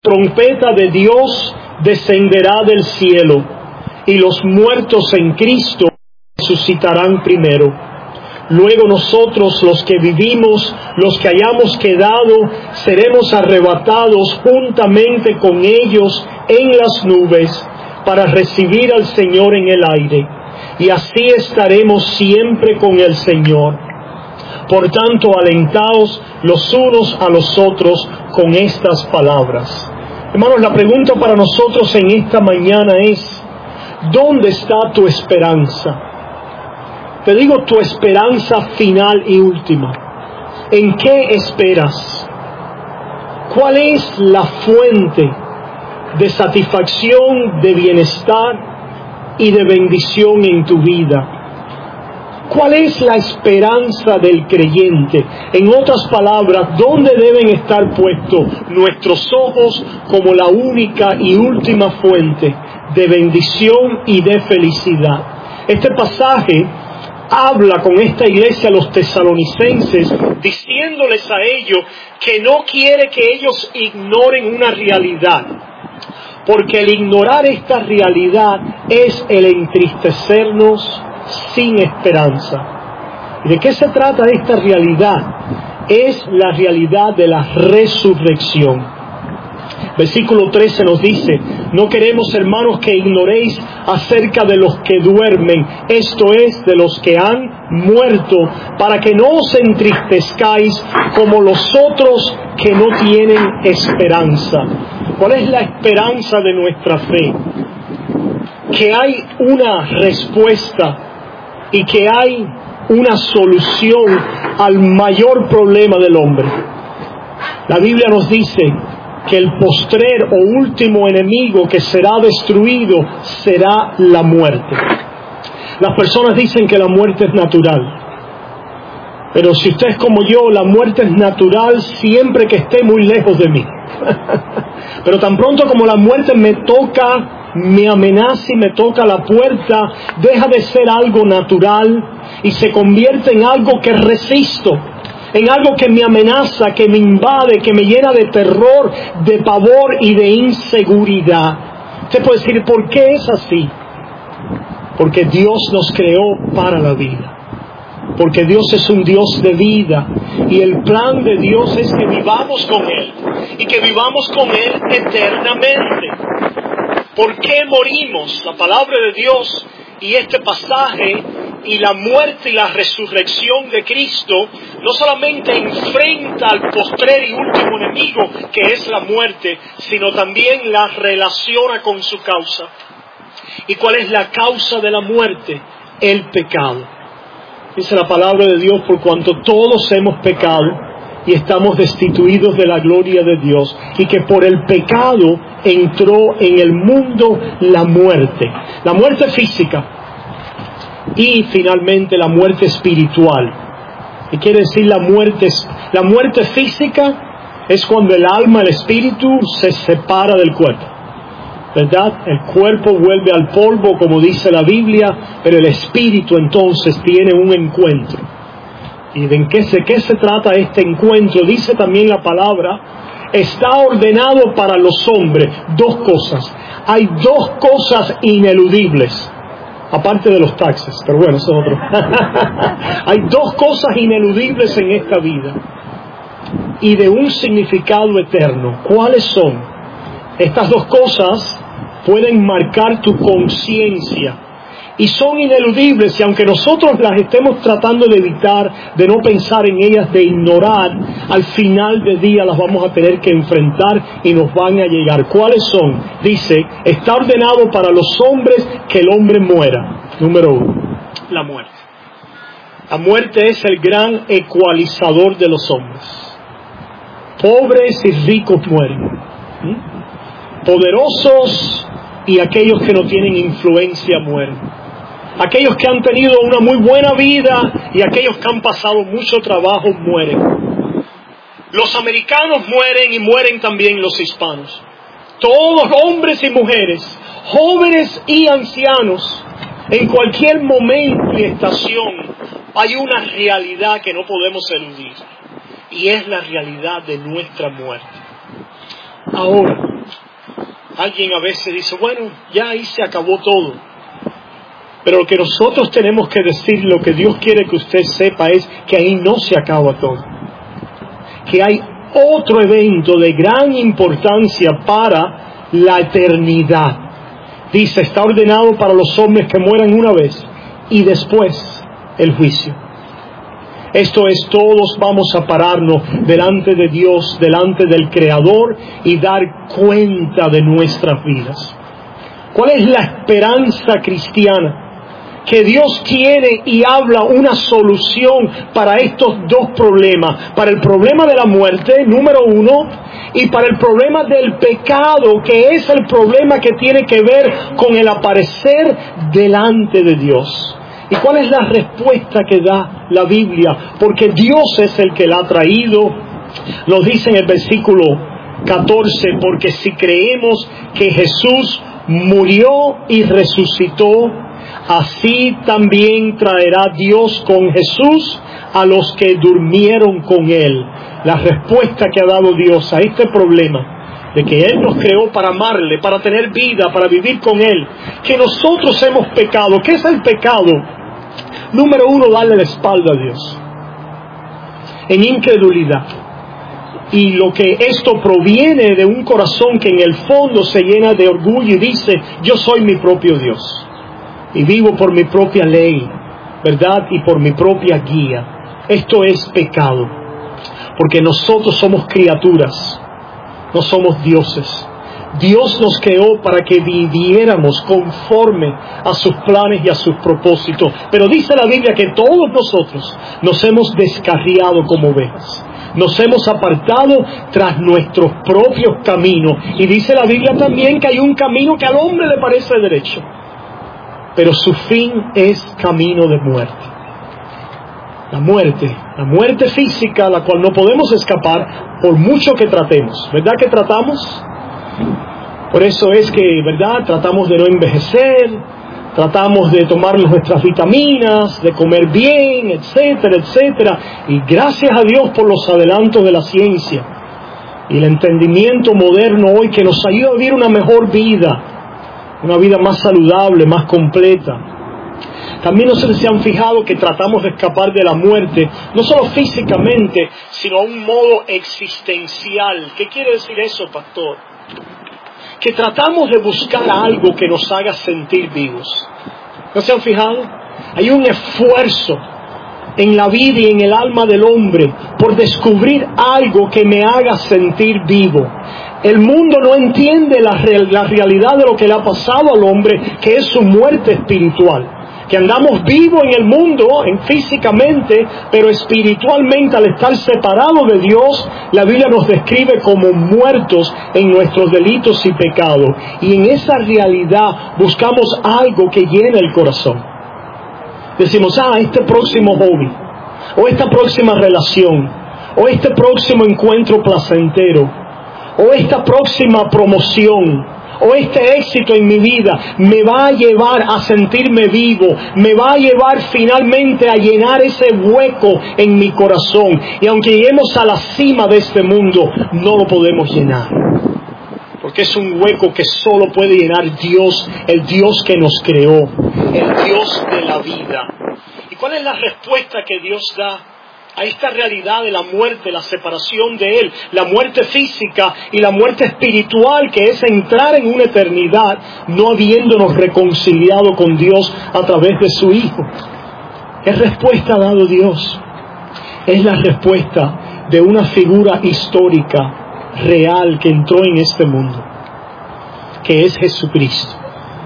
trompeta de Dios descenderá del cielo, y los muertos en Cristo resucitarán primero. Luego nosotros, los que vivimos, los que hayamos quedado, seremos arrebatados juntamente con ellos en las nubes para recibir al Señor en el aire, y así estaremos siempre con el Señor. Por tanto, alentaos los unos a los otros con estas palabras. Hermanos, la pregunta para nosotros en esta mañana es: ¿dónde está tu esperanza? Te digo, tu esperanza final y última. ¿En qué esperas? ¿Cuál es la fuente de satisfacción, de bienestar y de bendición en tu vida? ¿Cuál es la esperanza del creyente? En otras palabras, ¿dónde deben estar puestos nuestros ojos como la única y última fuente de bendición y de felicidad? Este pasaje habla con esta iglesia, los tesalonicenses, diciéndoles a ellos que no quiere que ellos ignoren una realidad, porque el ignorar esta realidad es el entristecernos sin esperanza. ¿Y de qué se trata esta realidad? Es la realidad de la resurrección. Versículo 13 nos dice: no queremos, hermanos, que ignoréis acerca de los que duermen, esto es, de los que han muerto, para que no os entristezcáis como los otros que no tienen esperanza. ¿Cuál es la esperanza de nuestra fe? Que hay una respuesta y que hay una solución al mayor problema del hombre. La Biblia nos dice que el postrer o último enemigo que será destruido será la muerte. Las personas dicen que la muerte es natural, pero si usted es como yo, la muerte es natural siempre que esté muy lejos de mí. Pero tan pronto como la muerte me toca, me amenaza y me toca la puerta, deja de ser algo natural y se convierte en algo que resisto, en algo que me amenaza, que me invade, que me llena de terror, de pavor y de inseguridad. Usted puede decir, ¿por qué es así? Porque Dios nos creó para la vida. Porque Dios es un Dios de vida, y el plan de Dios es que vivamos con Él, y que vivamos con Él eternamente. ¿Por qué morimos? La palabra de Dios y este pasaje y la muerte y la resurrección de Cristo no solamente enfrenta al postrer y último enemigo, que es la muerte, sino también la relaciona con su causa. ¿Y cuál es la causa de la muerte? El pecado. Dice la palabra de Dios: por cuanto todos hemos pecado y estamos destituidos de la gloria de Dios, y que por el pecado entró en el mundo la muerte física y finalmente la muerte espiritual. ¿Qué quiere decir la muerte? La muerte física es cuando el alma, el espíritu se separa del cuerpo, ¿verdad? El cuerpo vuelve al polvo, como dice la Biblia, pero el espíritu entonces tiene un encuentro. ¿Y de qué se trata este encuentro? Dice también la palabra: está ordenado para los hombres dos cosas. Hay dos cosas ineludibles, aparte de los taxes, pero bueno, eso es otro. Hay dos cosas ineludibles en esta vida y de un significado eterno. ¿Cuáles son? Estas dos cosas pueden marcar tu conciencia y son ineludibles, y aunque nosotros las estemos tratando de evitar, de no pensar en ellas, de ignorar, al final del día las vamos a tener que enfrentar y nos van a llegar. ¿Cuáles son? Dice: está ordenado para los hombres que el hombre muera. Número 1, la muerte. La muerte es el gran ecualizador de los hombres. Pobres y ricos mueren. Poderosos y aquellos que no tienen influencia mueren. Aquellos que han tenido una muy buena vida y aquellos que han pasado mucho trabajo mueren. Los americanos mueren y mueren también los hispanos. Todos, hombres y mujeres, jóvenes y ancianos, en cualquier momento y estación hay una realidad que no podemos eludir, y es la realidad de nuestra muerte. Ahora, Alguien a veces dice, bueno, ya ahí se acabó todo. Pero lo que nosotros tenemos que decir, lo que Dios quiere que usted sepa es que ahí no se acaba todo. Que hay otro evento de gran importancia para la eternidad. Dice, está ordenado para los hombres que mueran una vez y después el juicio. Esto es, todos vamos a pararnos delante de Dios, delante del Creador y dar cuenta de nuestras vidas. ¿Cuál es la esperanza cristiana? Que Dios quiere y habla una solución para estos dos problemas. Para el problema de la muerte, número uno, y para el problema del pecado, que es el problema que tiene que ver con el aparecer delante de Dios. ¿Y cuál es la respuesta que da la Biblia? Porque Dios es el que la ha traído. Nos dice en el versículo 14, porque si creemos que Jesús murió y resucitó, así también traerá Dios con Jesús a los que durmieron con Él. La respuesta que ha dado Dios a este problema de que Él nos creó para amarle, para tener vida, para vivir con Él, que nosotros hemos pecado. ¿Qué es el pecado? Número uno, darle la espalda a Dios en incredulidad. Y lo que esto proviene de un corazón que en el fondo se llena de orgullo y dice, yo soy mi propio Dios y vivo por mi propia ley, ¿verdad? Y por mi propia guía. Esto es pecado, porque nosotros somos criaturas, no somos dioses. Dios nos creó para que viviéramos conforme a sus planes y a sus propósitos. Pero dice la Biblia que todos nosotros nos hemos descarriado como ovejas. Nos hemos apartado tras nuestros propios caminos. Y dice la Biblia también que hay un camino que al hombre le parece derecho, pero su fin es camino de muerte. La muerte física, la cual no podemos escapar por mucho que tratemos. ¿Verdad que tratamos? Por eso es que, ¿verdad?, tratamos de no envejecer, tratamos de tomar nuestras vitaminas, de comer bien, etcétera, etcétera. Y gracias a Dios por los adelantos de la ciencia y el entendimiento moderno hoy que nos ayuda a vivir una mejor vida, una vida más saludable, más completa. También no sé si se han fijado que tratamos de escapar de la muerte, no solo físicamente, sino a un modo existencial. ¿Qué quiere decir eso, pastor? Que tratamos de buscar algo que nos haga sentir vivos. ¿No se han fijado? Hay un esfuerzo en la vida y en el alma del hombre por descubrir algo que me haga sentir vivo. El mundo no entiende la realidad de lo que le ha pasado al hombre, que es su muerte espiritual. Que andamos vivos en el mundo, físicamente, pero espiritualmente, al estar separados de Dios, la Biblia nos describe como muertos en nuestros delitos y pecados. Y en esa realidad buscamos algo que llene el corazón. Decimos, este próximo hobby, o esta próxima relación, o este próximo encuentro placentero, o esta próxima promoción, o este éxito en mi vida me va a llevar a sentirme vivo, me va a llevar finalmente a llenar ese hueco en mi corazón. Y aunque lleguemos a la cima de este mundo, no lo podemos llenar, porque es un hueco que solo puede llenar Dios, el Dios que nos creó, el Dios de la vida. ¿Y cuál es la respuesta que Dios da a esta realidad de la muerte, la separación de Él, la muerte física y la muerte espiritual, que es entrar en una eternidad no habiéndonos reconciliado con Dios a través de su Hijo? ¿Qué respuesta ha dado Dios? Es la respuesta de una figura histórica, real, que entró en este mundo, que es Jesucristo.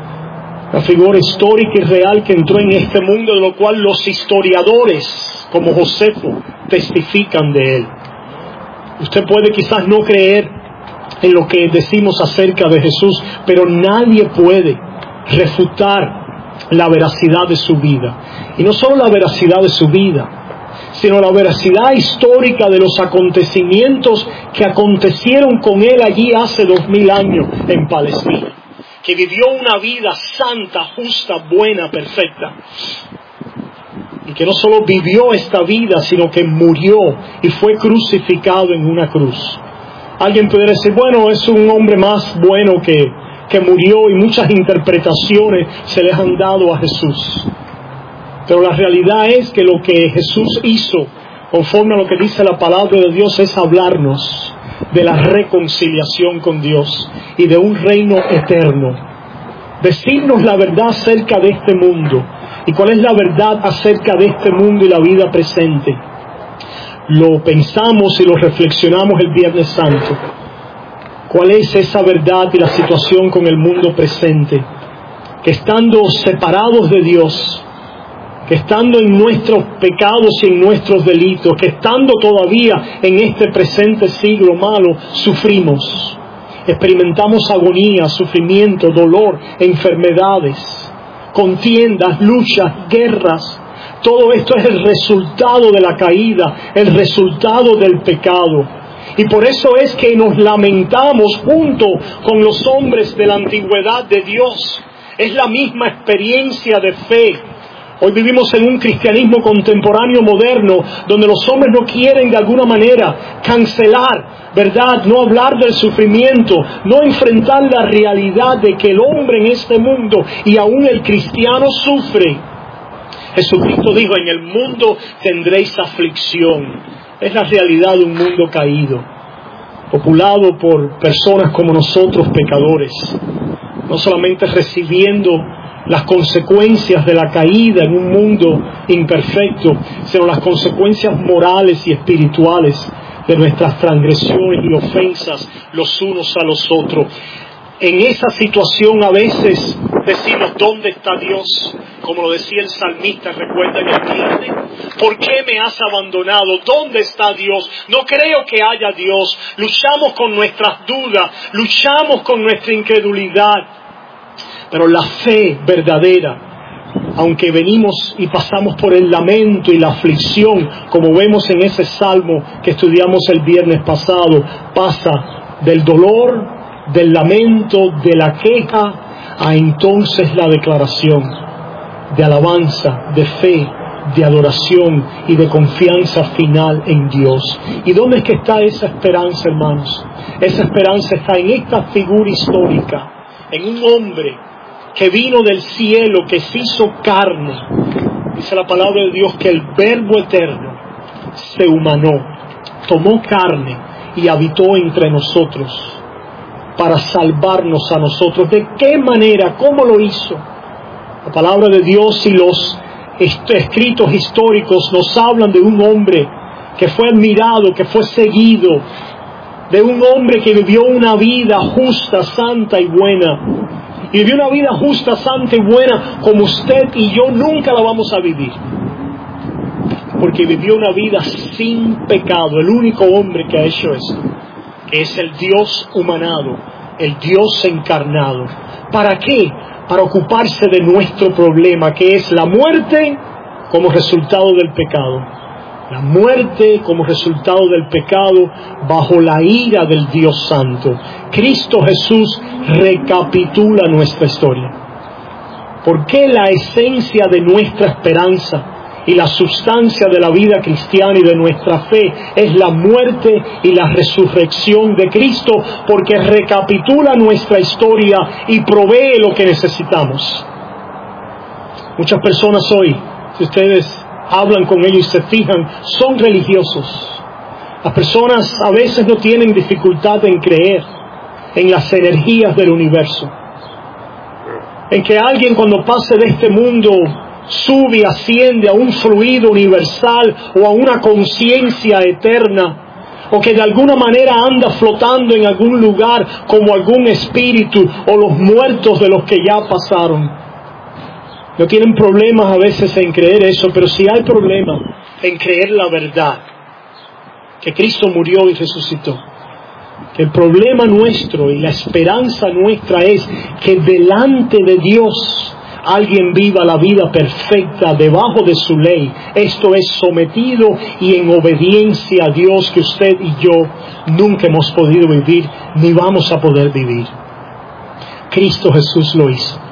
La figura histórica y real que entró en este mundo, de lo cual los historiadores, como Josefo, testifican de él. Usted puede quizás no creer en lo que decimos acerca de Jesús, pero nadie puede refutar la veracidad de su vida. Y no solo la veracidad de su vida, sino la veracidad histórica de los acontecimientos que acontecieron con él allí hace 2000 años en Palestina. Que vivió una vida santa, justa, buena, perfecta. Y que no solo vivió esta vida, sino que murió y fue crucificado en una cruz. Alguien puede decir, bueno, es un hombre más bueno que que murió y muchas interpretaciones se les han dado a Jesús. Pero la realidad es que lo que Jesús hizo, conforme a lo que dice la palabra de Dios, es hablarnos de la reconciliación con Dios y de un reino eterno. Decirnos la verdad acerca de este mundo. ¿Y cuál es la verdad acerca de este mundo y la vida presente? Lo pensamos y lo reflexionamos el Viernes Santo. ¿Cuál es esa verdad y la situación con el mundo presente? Que estando separados de Dios, que estando en nuestros pecados y en nuestros delitos, que estando todavía en este presente siglo malo, sufrimos, experimentamos agonía, sufrimiento, dolor, enfermedades, contiendas, luchas, guerras. Todo esto es el resultado de la caída, el resultado del pecado. Y por eso es que nos lamentamos junto con los hombres de la antigüedad de Dios. Es la misma experiencia de fe. Hoy vivimos en un cristianismo contemporáneo moderno, donde los hombres no quieren de alguna manera cancelar, ¿verdad? No hablar del sufrimiento, no enfrentar la realidad de que el hombre en este mundo y aún el cristiano sufre. Jesucristo dijo, en el mundo tendréis aflicción. Es la realidad de un mundo caído, populado por personas como nosotros, pecadores, no solamente recibiendo las consecuencias de la caída en un mundo imperfecto, sino las consecuencias morales y espirituales de nuestras transgresiones y ofensas los unos a los otros. En esa situación a veces decimos, ¿dónde está Dios? Como lo decía el salmista, recuerda en el viernes, ¿por qué me has abandonado? ¿Dónde está Dios? No creo que haya Dios. Luchamos con nuestras dudas, luchamos con nuestra incredulidad. Pero la fe verdadera, aunque venimos y pasamos por el lamento y la aflicción, como vemos en ese salmo que estudiamos el viernes pasado, pasa del dolor, del lamento, de la queja, a entonces la declaración de alabanza, de fe, de adoración y de confianza final en Dios. ¿Y dónde es que está esa esperanza, hermanos? Esa esperanza está en esta figura histórica, en un hombre que vino del cielo, que se hizo carne. Dice la palabra de Dios que el Verbo eterno se humanó, tomó carne y habitó entre nosotros para salvarnos a nosotros. ¿De qué manera? ¿Cómo lo hizo? La palabra de Dios y los escritos históricos nos hablan de un hombre que fue admirado, que fue seguido, de un hombre que vivió una vida justa, santa y buena. Y vivió una vida justa, santa y buena como usted y yo nunca la vamos a vivir. Porque vivió una vida sin pecado, el único hombre que ha hecho esto, que es el Dios humanado, el Dios encarnado. ¿Para qué? Para ocuparse de nuestro problema, que es la muerte como resultado del pecado. La muerte como resultado del pecado bajo la ira del Dios Santo. Cristo Jesús recapitula nuestra historia. ¿Por qué la esencia de nuestra esperanza y la sustancia de la vida cristiana y de nuestra fe es la muerte y la resurrección de Cristo? Porque recapitula nuestra historia y provee lo que necesitamos. Muchas personas hoy, si ustedes hablan con ellos y se fijan, son religiosos. Las personas a veces no tienen dificultad en creer en las energías del universo, en que alguien cuando pase de este mundo sube y asciende a un fluido universal o a una conciencia eterna, o que de alguna manera anda flotando en algún lugar como algún espíritu o los muertos de los que ya pasaron. No tienen problemas a veces en creer eso, pero sí hay problema en creer la verdad, que Cristo murió y resucitó. Que el problema nuestro y la esperanza nuestra es que delante de Dios alguien viva la vida perfecta debajo de su ley. Esto es sometido y en obediencia a Dios, que usted y yo nunca hemos podido vivir ni vamos a poder vivir. Cristo Jesús lo hizo.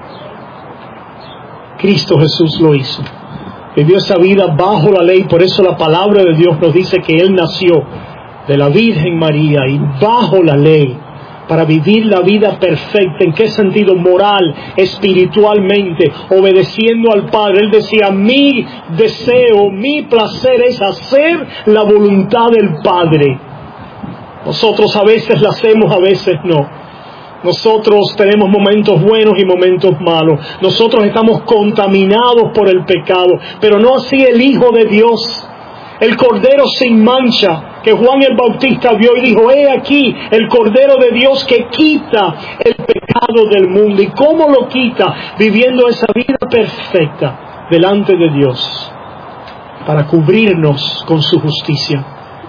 Cristo Jesús lo hizo. Vivió esa vida bajo la ley. Por eso la palabra de Dios nos dice que Él nació de la Virgen María y bajo la ley, para vivir la vida perfecta. ¿En qué sentido? Moral, espiritualmente, obedeciendo al Padre. Él decía, mi deseo, mi placer es hacer la voluntad del Padre. Nosotros a veces la hacemos, a veces no. Nosotros tenemos momentos buenos y momentos malos. Nosotros estamos contaminados por el pecado, pero no así el Hijo de Dios, el Cordero sin mancha, que Juan el Bautista vio y dijo, he aquí el Cordero de Dios que quita el pecado del mundo. ¿Y cómo lo quita? Viviendo esa vida perfecta delante de Dios, para cubrirnos con su justicia.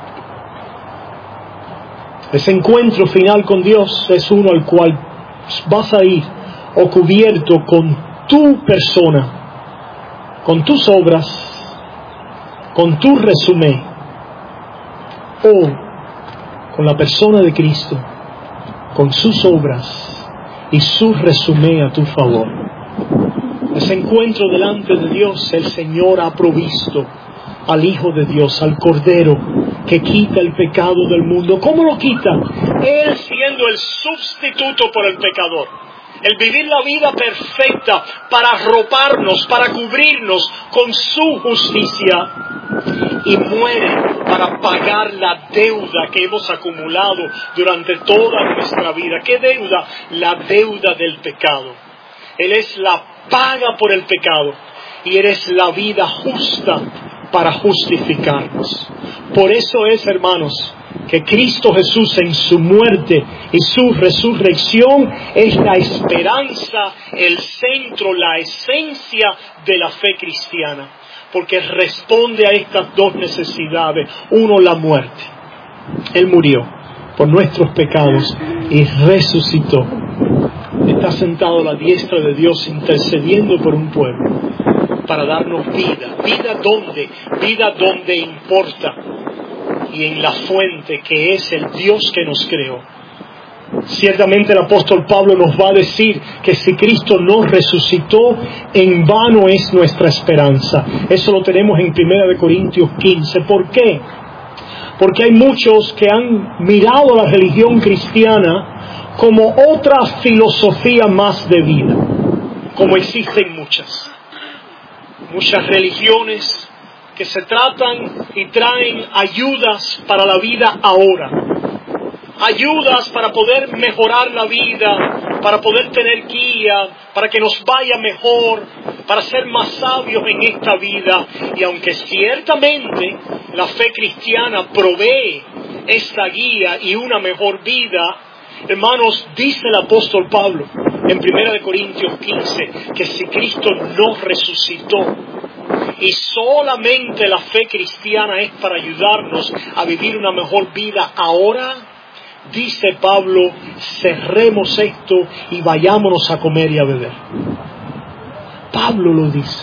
Ese encuentro final con Dios es uno al cual vas a ir o cubierto con tu persona, con tus obras, con tu resumen, o con la persona de Cristo, con sus obras y su resumen a tu favor. Ese encuentro delante de Dios, el Señor ha provisto al Hijo de Dios, al Cordero que quita el pecado del mundo. ¿Cómo lo quita? Él siendo el sustituto por el pecador. El vivir la vida perfecta para arroparnos, para cubrirnos con su justicia. Y muere para pagar la deuda que hemos acumulado durante toda nuestra vida. ¿Qué deuda? La deuda del pecado. Él es la paga por el pecado y eres la vida justa para justificarnos. Por eso es, hermanos, que Cristo Jesús en su muerte y su resurrección es la esperanza, el centro, la esencia de la fe cristiana, porque responde a estas dos necesidades. Uno, la muerte. Él murió por nuestros pecados y resucitó. Está sentado a la diestra de Dios intercediendo por un pueblo para darnos vida. Vida donde importa, y en la fuente que es el Dios que nos creó. Ciertamente el apóstol Pablo nos va a decir que si Cristo no resucitó, en vano es nuestra esperanza. Eso lo tenemos en 1 Corintios 15. ¿Por qué? Porque hay muchos que han mirado la religión cristiana como otra filosofía más de vida, como existen muchas religiones que se tratan y traen ayudas para la vida ahora, ayudas para poder mejorar la vida, para poder tener guía, para que nos vaya mejor, para ser más sabios en esta vida. Y aunque ciertamente la fe cristiana provee esta guía y una mejor vida, hermanos, dice el apóstol Pablo en 1 Corintios 15 que si Cristo no resucitó y solamente la fe cristiana es para ayudarnos a vivir una mejor vida ahora, dice Pablo, cerremos esto y vayámonos a comer y a beber. Pablo lo dice.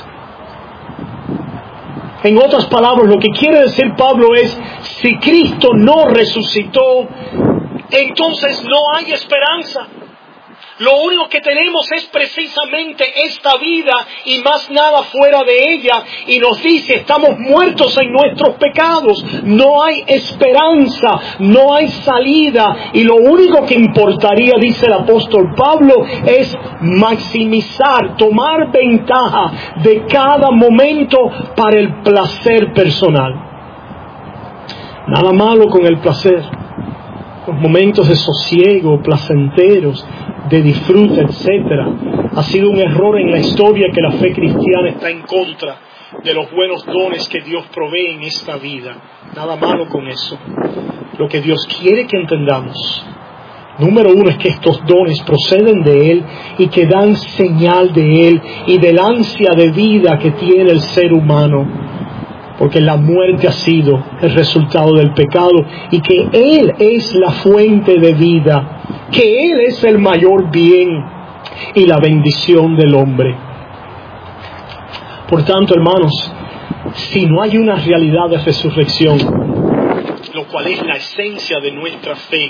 En otras palabras, lo que quiere decir Pablo es, si Cristo no resucitó, entonces no hay esperanza. Lo único que tenemos es precisamente esta vida y más nada fuera de ella. Y nos dice, estamos muertos en nuestros pecados. No hay esperanza, no hay salida. Y lo único que importaría, dice el apóstol Pablo, es maximizar, tomar ventaja de cada momento para el placer personal. Nada malo con el placer. Los momentos de sosiego, placenteros, de disfrute, etcétera. Ha sido un error en la historia que la fe cristiana está en contra de los buenos dones que Dios provee en esta vida. Nada malo con eso. Lo que Dios quiere que entendamos, número uno, es que estos dones proceden de Él y que dan señal de Él y del ansia de vida que tiene el ser humano. Porque la muerte ha sido el resultado del pecado y que Él es la fuente de vida, que Él es el mayor bien y la bendición del hombre. Por tanto, hermanos, si no hay una realidad de resurrección, lo cual es la esencia de nuestra fe,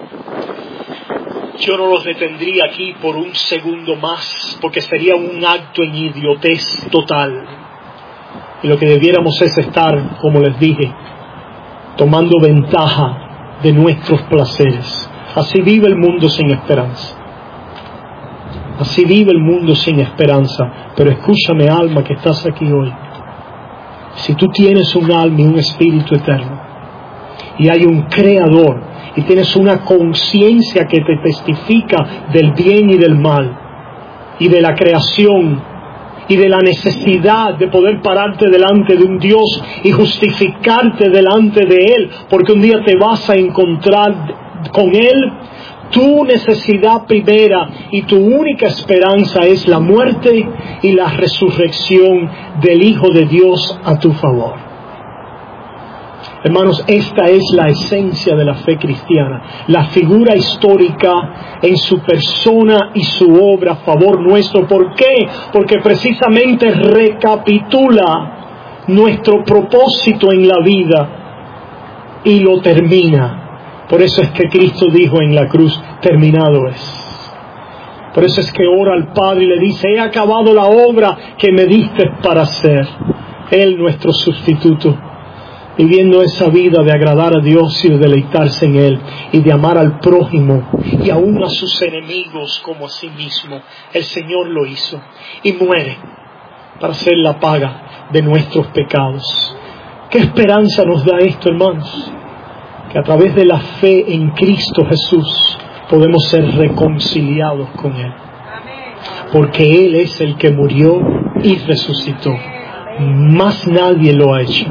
yo no los detendría aquí por un segundo más, porque sería un acto en idiotez total. Y lo que debiéramos es estar, como les dije, tomando ventaja de nuestros placeres, Así vive el mundo sin esperanza. Así vive el mundo sin esperanza. Pero escúchame, alma que estás aquí hoy. Si tú tienes un alma y un espíritu eterno, y hay un creador, y tienes una conciencia que te testifica del bien y del mal, y de la creación, y de la necesidad de poder pararte delante de un Dios y justificarte delante de Él, porque un día te vas a encontrar con Él, tu necesidad primera y tu única esperanza es la muerte y la resurrección del Hijo de Dios a tu favor. Hermanos, esta es la esencia de la fe cristiana, la figura histórica en su persona y su obra a favor nuestro. ¿Por qué? Porque precisamente recapitula nuestro propósito en la vida y lo termina. Por eso es que Cristo dijo en la cruz, terminado es. Por eso es que ora al Padre y le dice, he acabado la obra que me diste para hacer. Él, nuestro sustituto, viviendo esa vida de agradar a Dios y de deleitarse en Él y de amar al prójimo y aún a sus enemigos como a sí mismo. El Señor lo hizo y muere para hacer la paga de nuestros pecados. ¿Qué esperanza nos da esto, hermanos? Que a través de la fe en Cristo Jesús podemos ser reconciliados con Él. Porque Él es el que murió y resucitó. Más nadie lo ha hecho.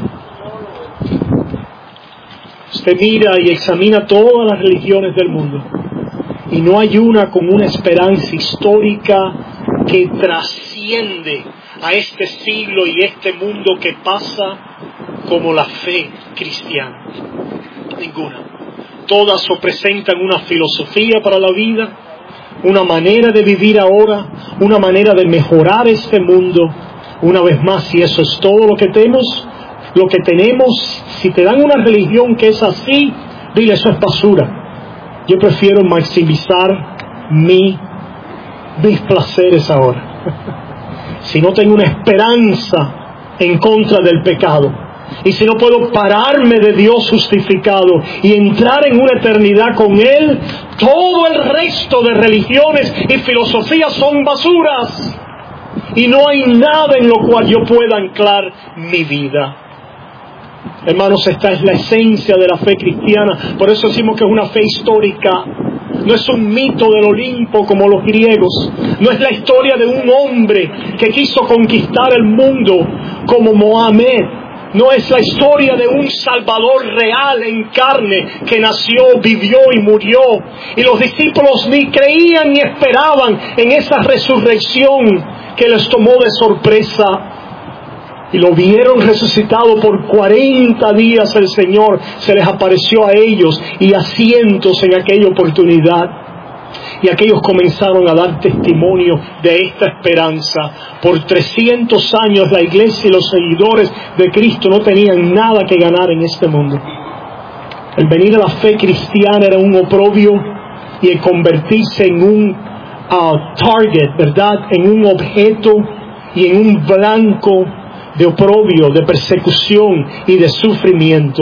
Usted mira y examina todas las religiones del mundo y no hay una con una esperanza histórica que trasciende a este siglo y este mundo que pasa como la fe cristiana. Ninguna. Todas representan una filosofía para la vida, una manera de vivir ahora, una manera de mejorar este mundo. Una vez más, si eso es todo lo que tenemos, si te dan una religión que es así, dile, eso es basura. Yo prefiero maximizar mis placeres ahora. Si no tengo una esperanza en contra del pecado, y si no puedo pararme de Dios justificado y entrar en una eternidad con Él, todo el resto de religiones y filosofías son basuras. Y no hay nada en lo cual yo pueda anclar mi vida. Hermanos, esta es la esencia de la fe cristiana. Por eso decimos que es una fe histórica. No es un mito del Olimpo como los griegos. No es la historia de un hombre que quiso conquistar el mundo como Mohamed. No es la historia de un Salvador real en carne que nació, vivió y murió. Y los discípulos ni creían ni esperaban en esa resurrección que les tomó de sorpresa. Y lo vieron resucitado por 40 días. El Señor se les apareció a ellos y a cientos en aquella oportunidad. Y aquellos comenzaron a dar testimonio de esta esperanza. Por 300 años la iglesia y los seguidores de Cristo no tenían nada que ganar en este mundo. El venir a la fe cristiana era un oprobio y el convertirse en un target, ¿verdad? En un objeto y en un blanco de oprobio, de persecución y de sufrimiento.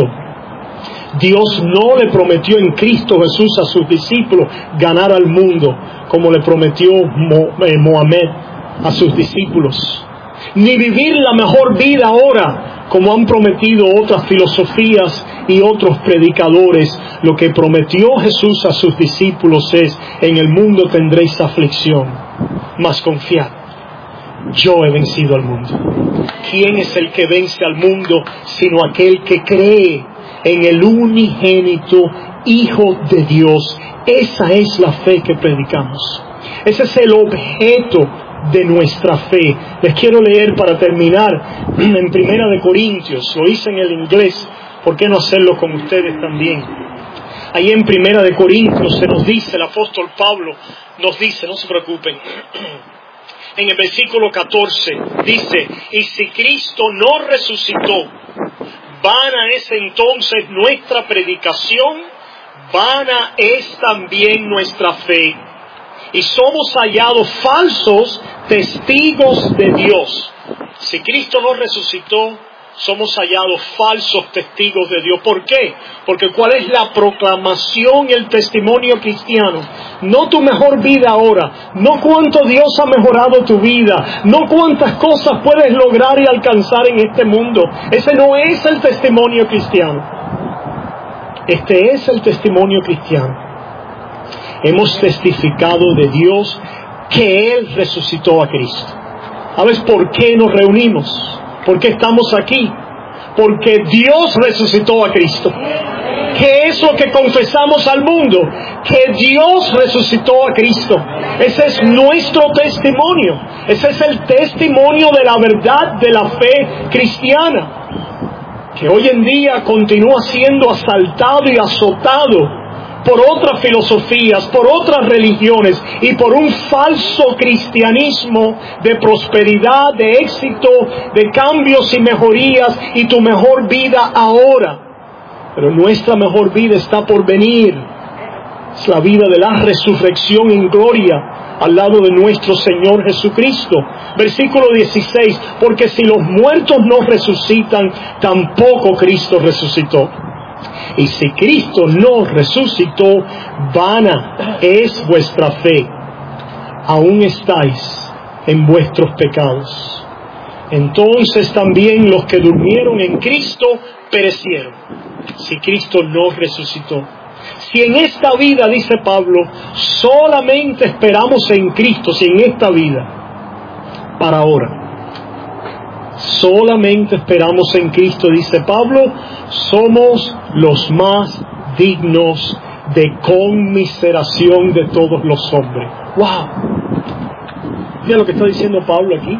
Dios no le prometió en Cristo Jesús a sus discípulos ganar al mundo como le prometió Mohamed a sus discípulos, ni vivir la mejor vida ahora como han prometido otras filosofías y otros predicadores. Lo que prometió Jesús a sus discípulos es: en el mundo tendréis aflicción, mas confiad, yo he vencido al mundo. ¿Quién es el que vence al mundo sino aquel que cree en el unigénito Hijo de Dios? Esa es la fe que predicamos. Ese es el objeto de nuestra fe. Les quiero leer para terminar en Primera de Corintios. Lo hice en el inglés, ¿por qué no hacerlo con ustedes también? Ahí en Primera de Corintios se nos dice, el apóstol Pablo nos dice, no se preocupen, en el versículo 14 dice: y si Cristo no resucitó, vana es entonces nuestra predicación, vana es también nuestra fe, y somos hallados falsos testigos de Dios. Si Cristo no resucitó, somos hallados falsos testigos de Dios. ¿Por qué? Porque ¿cuál es la proclamación y el testimonio cristiano? No tu mejor vida ahora, no cuánto Dios ha mejorado tu vida, no cuántas cosas puedes lograr y alcanzar en este mundo. Ese no es el testimonio cristiano. Este es el testimonio cristiano. Hemos testificado de Dios que Él resucitó a Cristo. ¿Sabes por qué nos reunimos? ¿Por qué estamos aquí? Porque Dios resucitó a Cristo. ¿Qué es lo que confesamos al mundo? Que Dios resucitó a Cristo. Ese es nuestro testimonio. Ese es el testimonio de la verdad de la fe cristiana, que hoy en día continúa siendo asaltado y azotado por otras filosofías, por otras religiones y por un falso cristianismo de prosperidad, de éxito, de cambios y mejorías y tu mejor vida ahora. Pero nuestra mejor vida está por venir. Es la vida de la resurrección en gloria al lado de nuestro Señor Jesucristo. Versículo 16, porque si los muertos no resucitan, tampoco Cristo resucitó. Y si Cristo no resucitó, vana es vuestra fe. Aún estáis en vuestros pecados. Entonces también los que durmieron en Cristo perecieron. Si Cristo no resucitó. Si en esta vida, dice Pablo, solamente esperamos en Cristo, si en esta vida, para ahora, solamente esperamos en Cristo, dice Pablo, somos los más dignos de conmiseración de todos los hombres. ¡Wow! Mira lo que está diciendo Pablo aquí.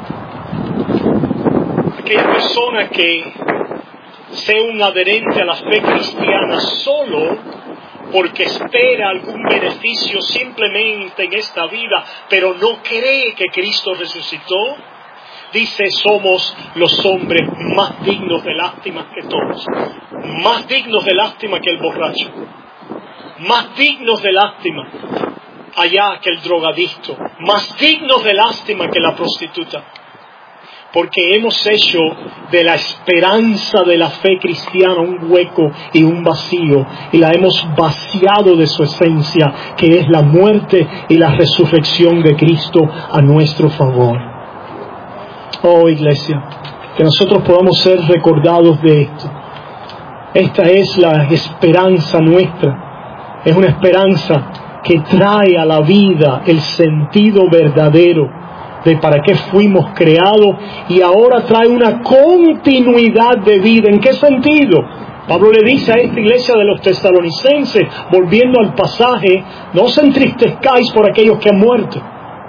Aquella persona que sea un adherente a la fe cristiana solo porque espera algún beneficio simplemente en esta vida, pero no cree que Cristo resucitó, dice, somos los hombres más dignos de lástima que todos. Más dignos de lástima que el borracho. Más dignos de lástima allá que el drogadicto. Más dignos de lástima que la prostituta. Porque hemos hecho de la esperanza de la fe cristiana un hueco y un vacío. Y la hemos vaciado de su esencia, que es la muerte y la resurrección de Cristo a nuestro favor. Oh, iglesia, que nosotros podamos ser recordados de esto. Esta es la esperanza nuestra. Es una esperanza que trae a la vida el sentido verdadero de para qué fuimos creados, y ahora trae una continuidad de vida. ¿En qué sentido? Pablo le dice a esta iglesia de los tesalonicenses, volviendo al pasaje, no os entristezcáis por aquellos que han muerto,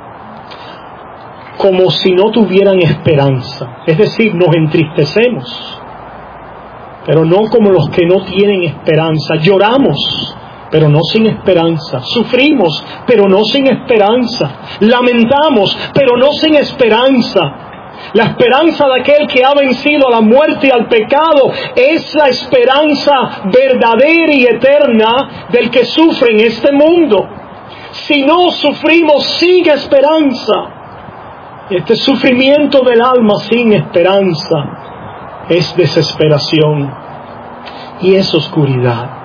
como si no tuvieran esperanza. Es decir, nos entristecemos, pero no como los que no tienen esperanza. Lloramos, pero no sin esperanza. Sufrimos, pero no sin esperanza. Lamentamos, pero no sin esperanza. La esperanza de aquel que ha vencido a la muerte y al pecado es la esperanza verdadera y eterna del que sufre en este mundo. Si no sufrimos sin esperanza, este sufrimiento del alma sin esperanza es desesperación y es oscuridad.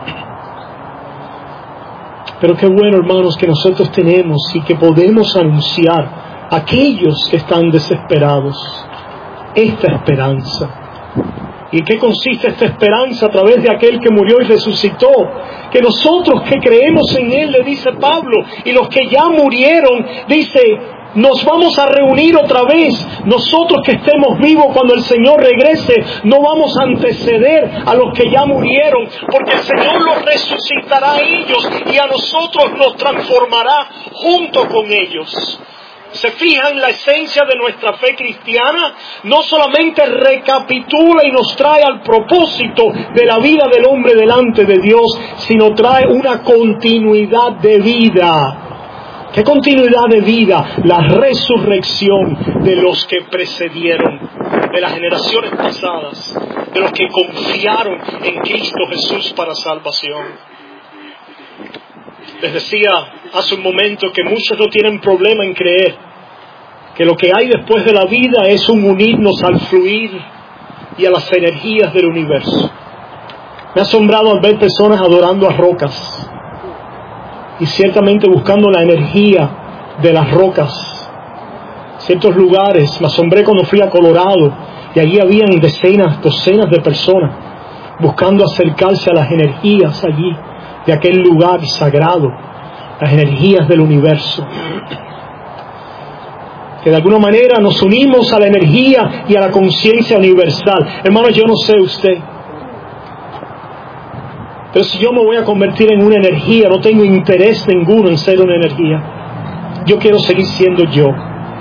Pero qué bueno, hermanos, que nosotros tenemos y que podemos anunciar a aquellos que están desesperados esta esperanza. ¿Y en qué consiste esta esperanza? A través de aquel que murió y resucitó. Que nosotros que creemos en Él, le dice Pablo, y los que ya murieron, dice, nos vamos a reunir otra vez. Nosotros que estemos vivos cuando el Señor regrese, no vamos a anteceder a los que ya murieron, porque el Señor los resucitará a ellos y a nosotros nos transformará junto con ellos. ¿Se fijan la esencia de nuestra fe cristiana? No solamente recapitula y nos trae al propósito de la vida del hombre delante de Dios, sino trae una continuidad de vida. ¿Qué continuidad de vida? La resurrección de los que precedieron, de las generaciones pasadas, de los que confiaron en Cristo Jesús para salvación. Les decía hace un momento que muchos no tienen problema en creer que lo que hay después de la vida es un unirnos al fluir y a las energías del universo. Me ha asombrado al ver personas adorando a rocas y ciertamente buscando la energía de las rocas. Ciertos lugares, me asombré cuando fui a Colorado y allí habían decenas, docenas de personas buscando acercarse a las energías allí de aquel lugar sagrado, las energías del universo. Que de alguna manera nos unimos a la energía y a la conciencia universal. Hermanos, yo no sé usted, pero si yo me voy a convertir en una energía, no tengo interés ninguno en ser una energía. Yo quiero seguir siendo yo.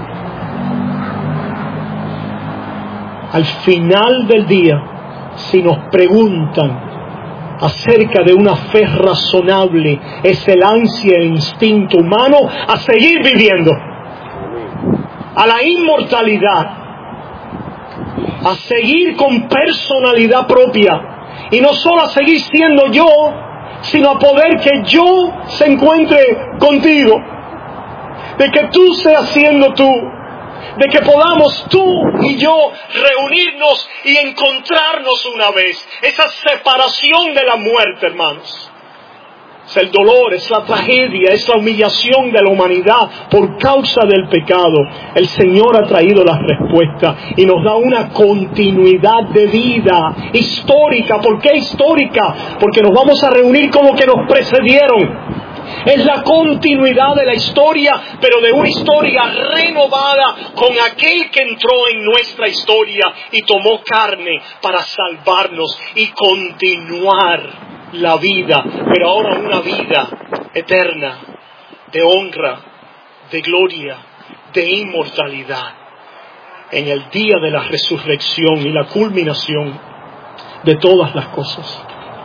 Al final del día, si nos preguntan acerca de una fe razonable, es el ansia e instinto humano a seguir viviendo, a la inmortalidad, a seguir con personalidad propia, y no solo a seguir siendo yo, sino a poder que yo se encuentre contigo, de que tú seas siendo tú, de que podamos tú y yo reunirnos y encontrarnos una vez. Esa separación de la muerte, hermanos, es el dolor, es la tragedia, es la humillación de la humanidad por causa del pecado. El Señor ha traído la respuesta y nos da una continuidad de vida histórica. ¿Por qué histórica? Porque nos vamos a reunir con los que nos precedieron. Es la continuidad de la historia, pero de una historia renovada con aquel que entró en nuestra historia y tomó carne para salvarnos y continuar la vida, pero ahora una vida eterna, de honra, de gloria, de inmortalidad, en el día de la resurrección y la culminación de todas las cosas.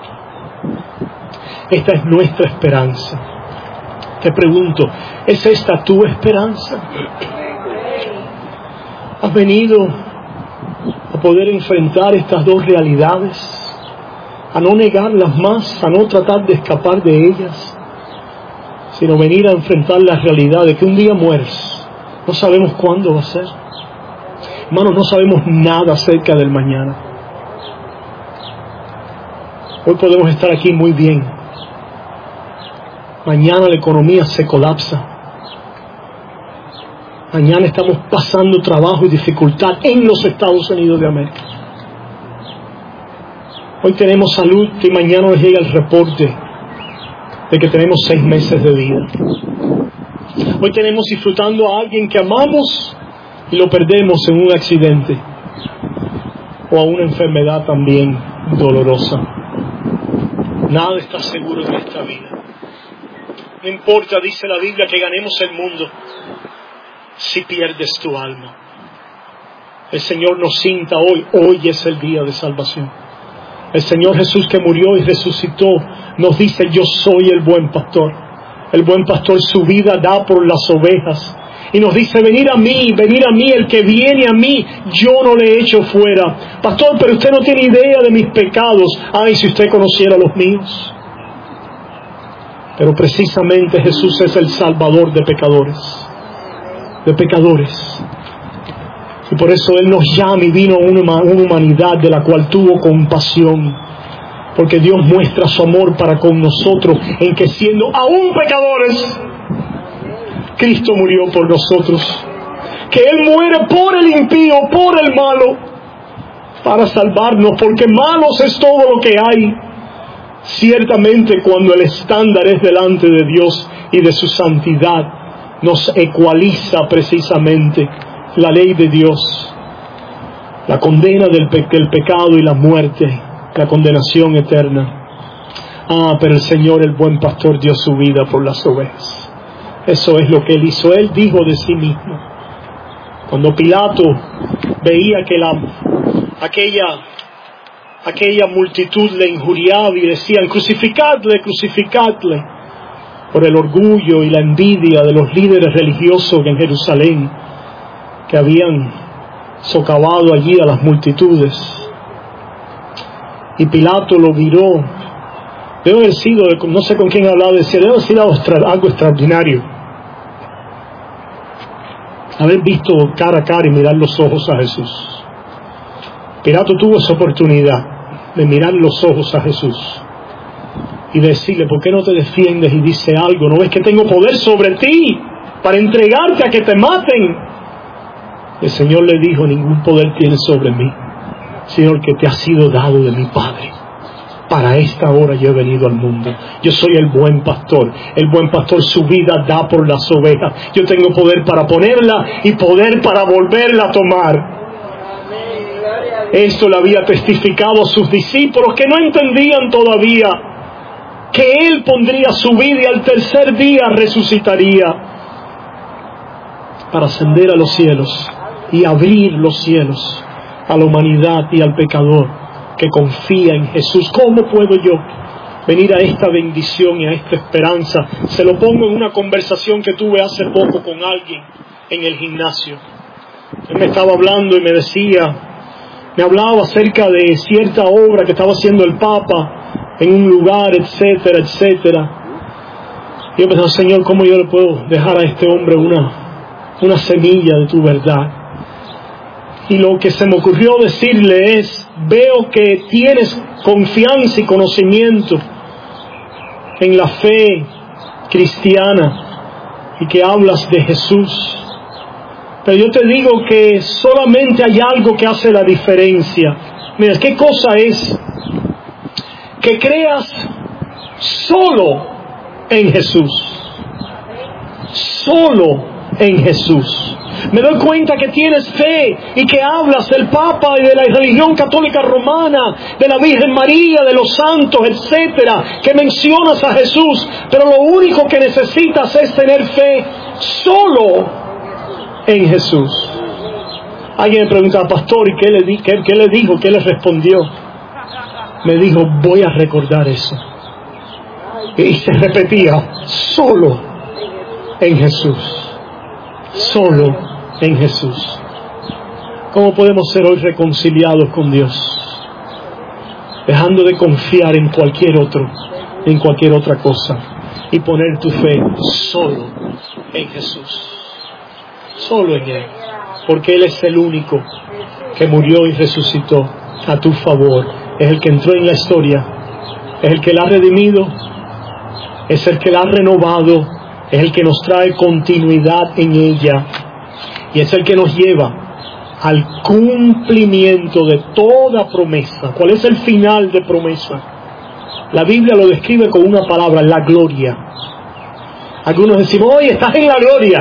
Esta es nuestra esperanza. Te pregunto, ¿es esta tu esperanza? ¿Has venido a poder enfrentar estas dos realidades? A no negarlas más, a no tratar de escapar de ellas, sino venir a enfrentar la realidad de que un día mueres. No sabemos cuándo va a ser. Hermanos, no sabemos nada acerca del mañana. Hoy podemos estar aquí muy bien. Mañana la economía se colapsa. Mañana estamos pasando trabajo y dificultad en los Estados Unidos de América. Hoy tenemos salud y mañana nos llega el reporte de que tenemos 6 meses de vida. Hoy tenemos disfrutando a alguien que amamos y lo perdemos en un accidente o a una enfermedad también dolorosa. Nada está seguro en esta vida. No importa, dice la Biblia, que ganemos el mundo si pierdes tu alma. El Señor nos cinta hoy. Hoy es el día de salvación. El Señor Jesús, que murió y resucitó, nos dice: yo soy el buen pastor. El buen pastor su vida da por las ovejas. Y nos dice: venid a mí, el que viene a mí, yo no le echo fuera. Pastor, pero usted no tiene idea de mis pecados. Ay, si usted conociera los míos. Pero precisamente Jesús es el Salvador de pecadores. De pecadores. Y por eso Él nos llama y vino a una humanidad de la cual tuvo compasión. Porque Dios muestra su amor para con nosotros en que siendo aún pecadores, Cristo murió por nosotros. Que Él muere por el impío, por el malo, para salvarnos. Porque malos es todo lo que hay. Ciertamente cuando el estándar es delante de Dios y de su santidad, nos ecualiza precisamente la ley de Dios, la condena del pecado y la muerte, la condenación eterna. Pero el Señor, el buen pastor, dio su vida por las ovejas. Eso es lo que Él hizo. Él dijo de sí mismo. Cuando Pilato veía que aquella multitud le injuriaba y decían: crucificadle, crucificadle, por el orgullo y la envidia de los líderes religiosos en Jerusalén, que habían socavado allí a las multitudes. Y Pilato lo miró. Debe haber sido, no sé con quién hablaba, decía, debe haber sido algo extraordinario haber visto cara a cara y mirar los ojos a Jesús. Pilato tuvo esa oportunidad de mirar los ojos a Jesús y decirle: ¿por qué no te defiendes y dice algo? ¿No ves que tengo poder sobre ti para entregarte a que te maten? El Señor le dijo: ningún poder tienes sobre mí, sino el que te ha sido dado de mi Padre. Para esta hora yo he venido al mundo. Yo soy el buen pastor. El buen pastor su vida da por las ovejas. Yo tengo poder para ponerla y poder para volverla a tomar. Esto le había testificado a sus discípulos, que no entendían todavía que Él pondría su vida y al tercer día resucitaría para ascender a los cielos y abrir los cielos a la humanidad y al pecador que confía en Jesús. ¿Cómo puedo yo venir a esta bendición y a esta esperanza? Se lo pongo en una conversación que tuve hace poco con alguien en el gimnasio. Él me estaba hablando y me hablaba acerca de cierta obra que estaba haciendo el Papa en un lugar, etcétera, etcétera. Y yo pensaba: Señor, ¿cómo yo le puedo dejar a este hombre una semilla de tu verdad? Y lo que se me ocurrió decirle es: veo que tienes confianza y conocimiento en la fe cristiana y que hablas de Jesús. Pero yo te digo que solamente hay algo que hace la diferencia. Mira, ¿qué cosa es? Que creas solo en Jesús. Solo en Jesús. Me doy cuenta que tienes fe y que hablas del Papa y de la religión católica romana, de la Virgen María, de los santos, etcétera, que mencionas a Jesús, pero lo único que necesitas es tener fe solo en Jesús. Alguien me preguntaba: pastor, ¿y qué le dijo? ¿Qué le respondió? Me dijo: voy a recordar eso. Y se repetía: solo en Jesús. Solo en Jesús. ¿Cómo podemos ser hoy reconciliados con Dios? Dejando de confiar en cualquier otra cosa, y poner tu fe solo en Jesús. Solo en Él, porque Él es el único que murió y resucitó a tu favor. Es el que entró en la historia, es el que la ha redimido, es el que la ha renovado, es el que nos trae continuidad en ella, y es el que nos lleva al cumplimiento de toda promesa. ¿Cuál es el final de promesa? La Biblia lo describe con una palabra: la gloria. Algunos decimos: oye, estás en la gloria,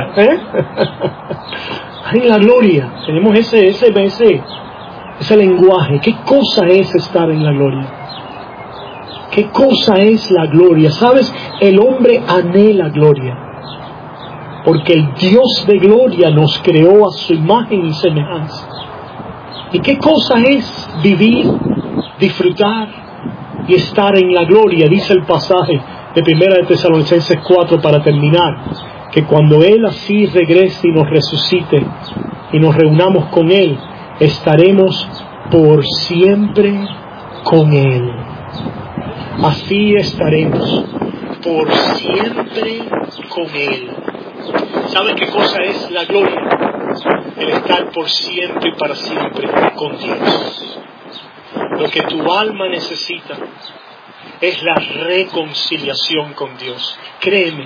en la gloria. Tenemos ese lenguaje. ¿Qué cosa es estar en la gloria? ¿Qué cosa es la gloria? ¿Sabes? El hombre anhela gloria, porque el Dios de gloria nos creó a su imagen y semejanza. ¿Y qué cosa es vivir, disfrutar y estar en la gloria? Dice el pasaje de 1 de Tesalonicenses 4, para terminar, que cuando Él así regrese y nos resucite y nos reunamos con Él, estaremos por siempre con Él. Así estaremos por siempre con Él. ¿Saben qué cosa es la gloria? El estar por siempre y para siempre con Dios. Lo que tu alma necesita es la reconciliación con Dios. Créeme,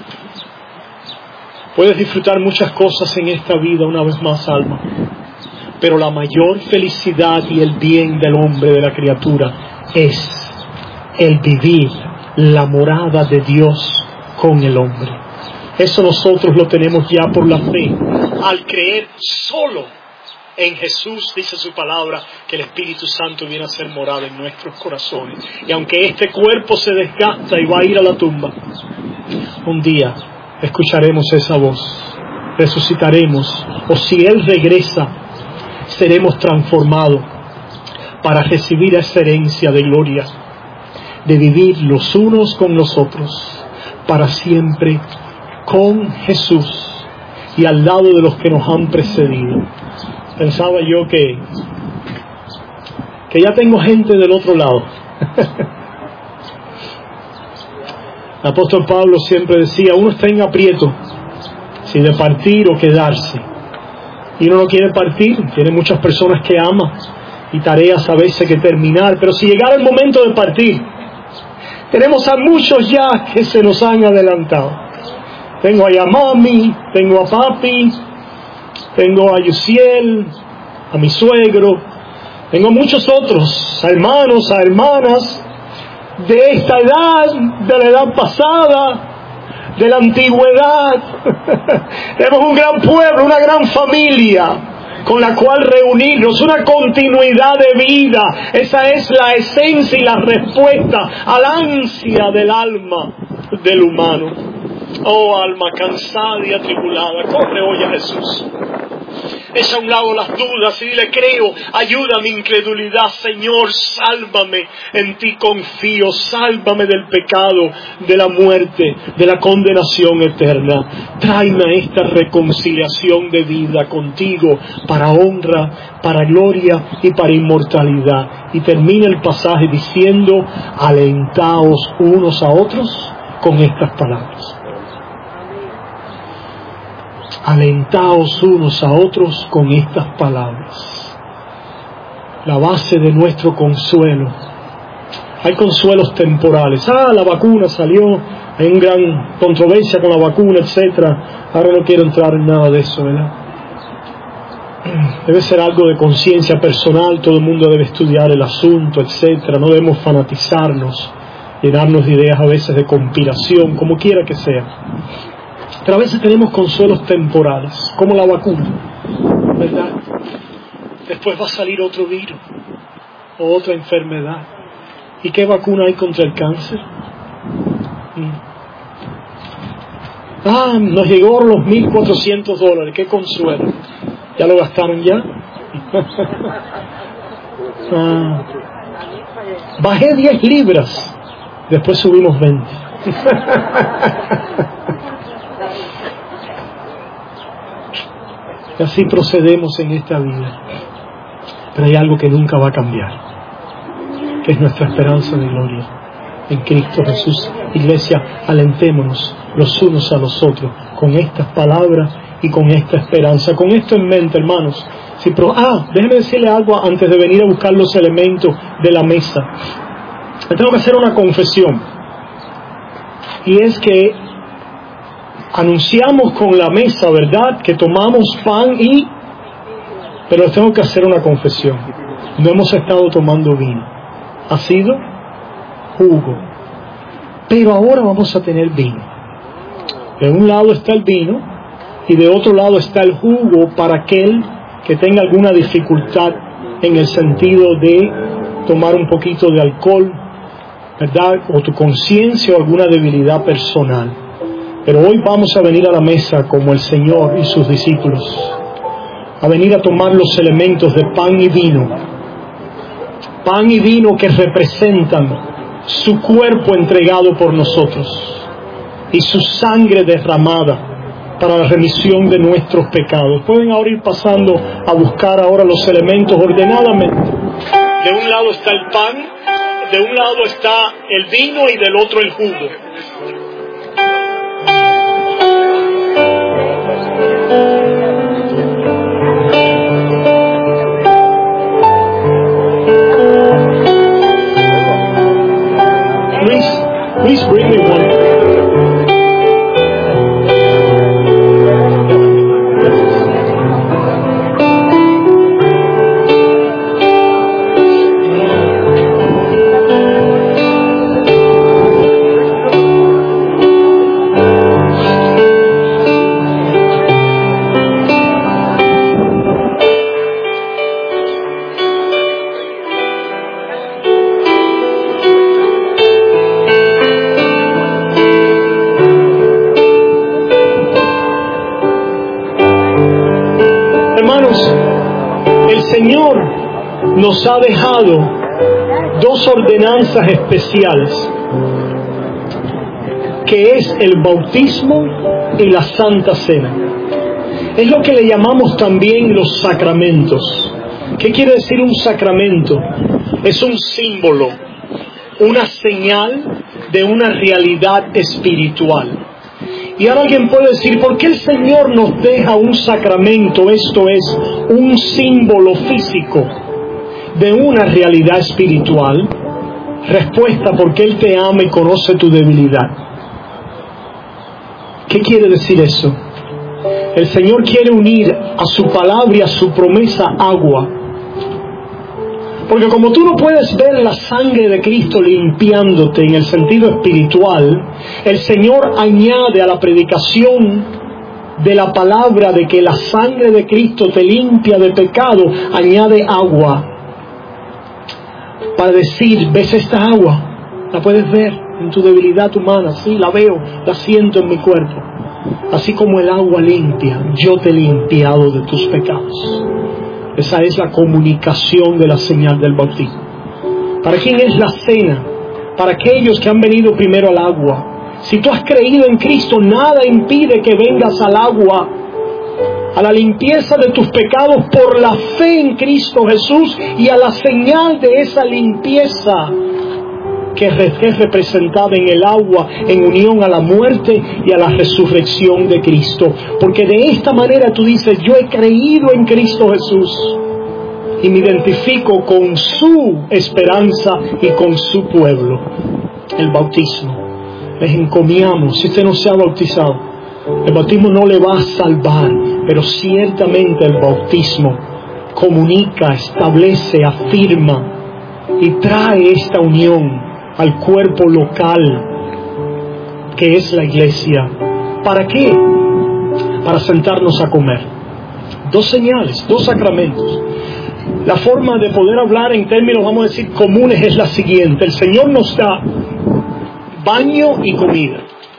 puedes disfrutar muchas cosas en esta vida, una vez más, alma, pero la mayor felicidad y el bien del hombre, de la criatura, es el vivir la morada de Dios con el hombre. Eso nosotros lo tenemos ya por la fe, al creer solo en Jesús. Dice su palabra que el Espíritu Santo viene a ser morada en nuestros corazones. Y aunque este cuerpo se desgasta y va a ir a la tumba, un día escucharemos esa voz, resucitaremos, o si Él regresa, seremos transformados para recibir esa herencia de gloria, de vivir los unos con los otros para siempre con Jesús y al lado de los que nos han precedido. Pensaba yo que ya tengo gente del otro lado. El apóstol Pablo siempre decía: uno está en aprieto, si de partir o quedarse. Y uno no quiere partir, tiene muchas personas que ama y tareas a veces que terminar, pero si llegara el momento de partir, tenemos a muchos ya que se nos han adelantado. Tengo a mami, tengo a papi, tengo a Yusiel, a mi suegro, tengo a muchos otros, a hermanos, a hermanas, de esta edad, de la edad pasada, de la antigüedad. Tenemos un gran pueblo, una gran familia con la cual reunirnos, una continuidad de vida. Esa es la esencia y la respuesta al ansia del alma del humano. Oh alma cansada y atribulada, corre hoy a Jesús. Echa a un lado las dudas y dile: creo, ayuda a mi incredulidad, Señor, sálvame, en ti confío, sálvame del pecado, de la muerte, de la condenación eterna. Tráeme a esta reconciliación de vida contigo, para honra, para gloria y para inmortalidad. Y termina el pasaje diciendo: alentaos unos a otros con estas palabras. Alentaos unos a otros con estas palabras. La base de nuestro consuelo. Hay consuelos temporales. La vacuna salió, hay una gran controversia con la vacuna, etcétera. Ahora no quiero entrar en nada de eso, ¿verdad? Debe ser algo de conciencia personal, todo el mundo debe estudiar el asunto, etcétera. No debemos fanatizarnos, llenarnos de ideas a veces de conspiración, como quiera que sea. Pero a veces tenemos consuelos temporales, como la vacuna, ¿verdad? Después va a salir otro virus, o otra enfermedad. ¿Y qué vacuna hay contra el cáncer? Nos llegó los $1,400, qué consuelo. ¿Ya lo gastaron ya? Bajé 10 libras, después subimos 20. Y así procedemos en esta vida. Pero hay algo que nunca va a cambiar, que es nuestra esperanza de gloria en Cristo Jesús. Iglesia, alentémonos los unos a los otros con estas palabras y con esta esperanza. Con esto en mente, hermanos. Déjeme decirle algo antes de venir a buscar los elementos de la mesa. Tengo que hacer una confesión. Y es que anunciamos con la mesa, ¿verdad?, que tomamos pan pero les tengo que hacer una confesión. No hemos estado tomando vino. Ha sido jugo. Pero ahora vamos a tener vino. De un lado está el vino y de otro lado está el jugo para aquel que tenga alguna dificultad en el sentido de tomar un poquito de alcohol, ¿verdad?, o tu conciencia o alguna debilidad personal. Pero hoy vamos a venir a la mesa como el Señor y sus discípulos, a venir a tomar los elementos de pan y vino que representan su cuerpo entregado por nosotros y su sangre derramada para la remisión de nuestros pecados. Pueden ahora ir pasando a buscar ahora los elementos ordenadamente. De un lado está el pan, de un lado está el vino y del otro el jugo. Please bring me one. Nos ha dejado dos ordenanzas especiales, que es el bautismo y la Santa Cena. Es lo que le llamamos también los sacramentos. ¿Qué quiere decir un sacramento? Es un símbolo, una señal de una realidad espiritual. Y ahora alguien puede decir: ¿por qué el Señor nos deja un sacramento? Esto es un símbolo físico. de una realidad espiritual. Respuesta: porque Él te ama y conoce tu debilidad. ¿Qué quiere decir eso? El Señor quiere unir a su palabra y a su promesa agua. Porque como tú no puedes ver la sangre de Cristo limpiándote en el sentido espiritual, el Señor añade a la predicación de la palabra de que la sangre de Cristo te limpia de pecado, añade agua. Para decir: ¿ves esta agua? ¿La puedes ver en tu debilidad humana? Sí, la veo, la siento en mi cuerpo. Así como el agua limpia, yo te he limpiado de tus pecados. Esa es la comunicación de la señal del bautismo. ¿Para quién es la cena? Para aquellos que han venido primero al agua. Si tú has creído en Cristo, nada impide que vengas al agua, a la limpieza de tus pecados por la fe en Cristo Jesús y a la señal de esa limpieza que es representada en el agua en unión a la muerte y a la resurrección de Cristo. Porque de esta manera tú dices: yo he creído en Cristo Jesús y me identifico con su esperanza y con su pueblo. El bautismo. Les encomiamos, si usted no se ha bautizado, el bautismo no le va a salvar, pero ciertamente el bautismo comunica, establece, afirma y trae esta unión al cuerpo local que es la iglesia. ¿Para qué? Para sentarnos a comer. Dos señales, dos sacramentos. La forma de poder hablar en términos, vamos a decir, comunes es la siguiente: el Señor nos da baño y comida.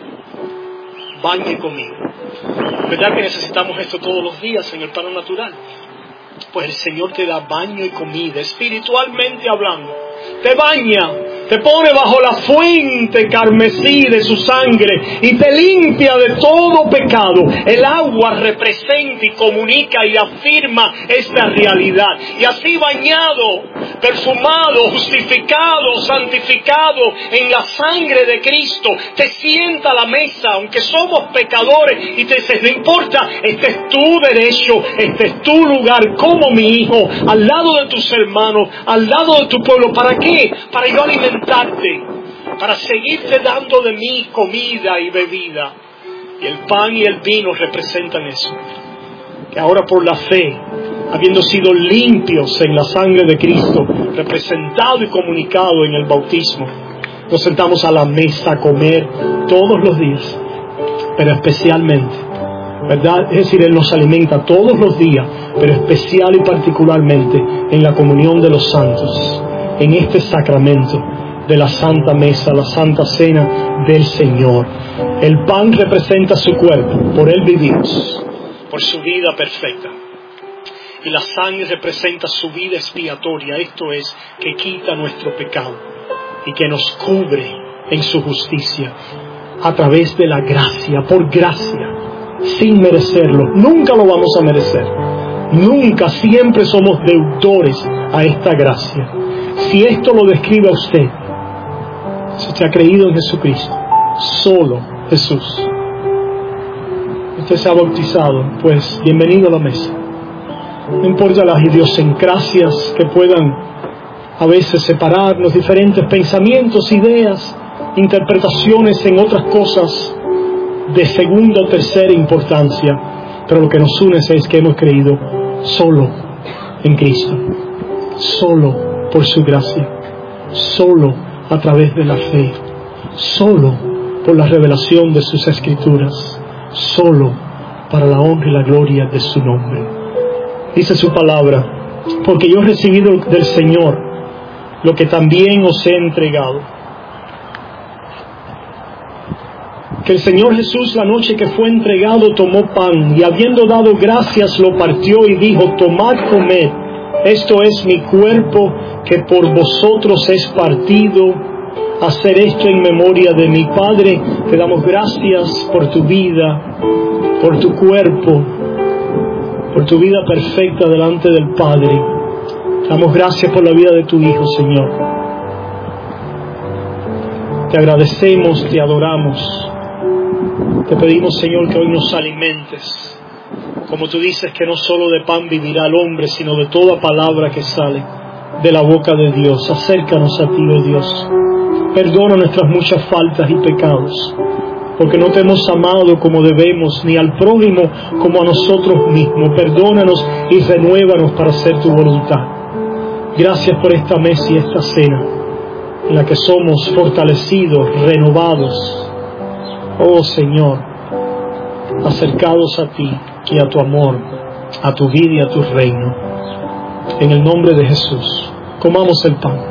Baño y comida. ¿Verdad que necesitamos esto todos los días en el plano natural? Pues el Señor te da baño y comida, espiritualmente hablando. Te baña, te pone bajo la fuente carmesí de su sangre y te limpia de todo pecado. El agua representa y comunica y afirma esta realidad. Y así bañado, perfumado, justificado, santificado en la sangre de Cristo, te sienta a la mesa, aunque somos pecadores, y te dices: no importa, este es tu derecho, este es tu lugar como mi hijo, al lado de tus hermanos, al lado de tu pueblo. ¿Para qué? Para yo alimentarte, para seguirte dando de mí comida y bebida. Y el pan y el vino representan eso. Que ahora por la fe, habiendo sido limpios en la sangre de Cristo, representado y comunicado en el bautismo, nos sentamos a la mesa a comer todos los días, pero especialmente, ¿verdad? Es decir, Él nos alimenta todos los días, pero especial y particularmente en la comunión de los santos, en este sacramento de la Santa Mesa, la Santa Cena del Señor. El pan representa su cuerpo, por Él vivimos, por su vida perfecta. Y la sangre representa su vida expiatoria, esto es, que quita nuestro pecado y que nos cubre en su justicia a través de la gracia, por gracia, sin merecerlo. Nunca lo vamos a merecer, nunca, siempre somos deudores a esta gracia. Si esto lo describe a usted, si usted ha creído en Jesucristo, solo Jesús, usted se ha bautizado, pues bienvenido a la mesa. No importa las idiosincrasias que puedan a veces separarnos, diferentes pensamientos, ideas, interpretaciones en otras cosas de segunda o tercera importancia, pero lo que nos une es que hemos creído solo en Cristo, solo por su gracia, solo a través de la fe, solo por la revelación de sus Escrituras, solo para la honra y la gloria de su nombre. Dice su palabra: porque yo he recibido del Señor lo que también os he entregado. Que el Señor Jesús, la noche que fue entregado, tomó pan y habiendo dado gracias lo partió y dijo: tomad, comed, esto es mi cuerpo que por vosotros es partido, hacer esto en memoria de mi Padre. Te damos gracias por tu vida, por tu cuerpo, por tu vida perfecta delante del Padre. Te damos gracias por la vida de tu Hijo, Señor. Te agradecemos, te adoramos. Te pedimos, Señor, que hoy nos alimentes. Como tú dices, que no solo de pan vivirá el hombre, sino de toda palabra que sale de la boca de Dios. Acércanos a ti, oh Dios. Perdona nuestras muchas faltas y pecados, porque no te hemos amado como debemos, ni al prójimo como a nosotros mismos. Perdónanos y renuévanos para hacer tu voluntad. Gracias por esta mesa y esta cena, en la que somos fortalecidos, renovados. Oh Señor, acercados a ti y a tu amor, a tu vida y a tu reino. En el nombre de Jesús, comamos el pan.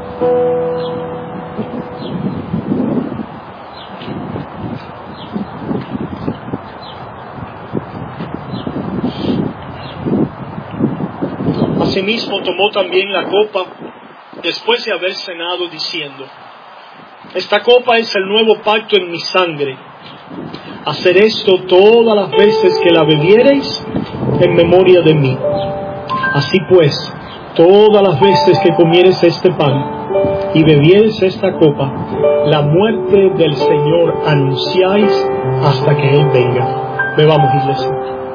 Asimismo tomó también la copa después de haber cenado, diciendo: esta copa es el nuevo pacto en mi sangre. Hacer esto todas las veces que la bebiereis en memoria de mí. Así pues, todas las veces que comieres este pan y bebieres esta copa, la muerte del Señor anunciáis hasta que Él venga. Bebamos, iglesia.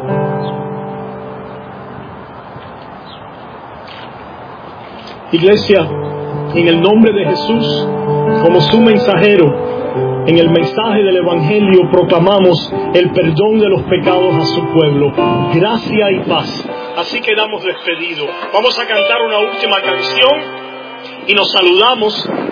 Iglesia, en el nombre de Jesús, como su mensajero, en el mensaje del Evangelio proclamamos el perdón de los pecados a su pueblo, gracia y paz. Así quedamos despedidos. Vamos a cantar una última canción y nos saludamos.